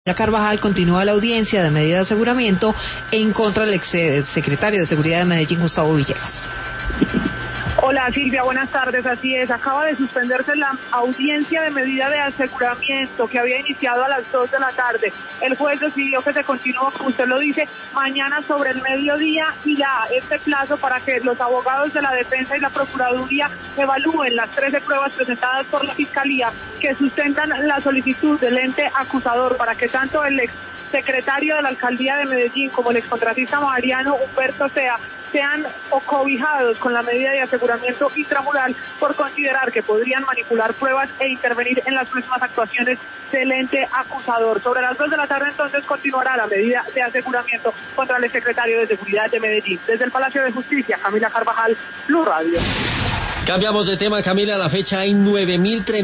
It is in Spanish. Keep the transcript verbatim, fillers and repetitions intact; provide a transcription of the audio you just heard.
Carvajal continúa la audiencia de medida de aseguramiento en contra del ex secretario de Seguridad de Medellín, Gustavo Villegas. Hola Silvia, buenas tardes, así es, acaba de suspenderse la audiencia de medida de aseguramiento que había iniciado a las dos de la tarde. El juez decidió que se continúa, como usted lo dice, mañana sobre el mediodía y da este plazo para que los abogados de la defensa y la procuraduría evalúen las trece pruebas presentadas por la fiscalía que sustentan la solicitud del ente acusador para que tanto el ex secretario de la alcaldía de Medellín como el excongresista Mariano Humberto Sea sean cobijados con la medida de aseguramiento intramural por considerar que podrían manipular pruebas e intervenir en las próximas actuaciones del ente acusador. Sobre las dos de la tarde entonces continuará la medida de aseguramiento contra el secretario de Seguridad de Medellín. Desde el Palacio de Justicia, Camila Carvajal, Blue Radio. Cambiamos de tema, Camila, a la fecha hay nueve mil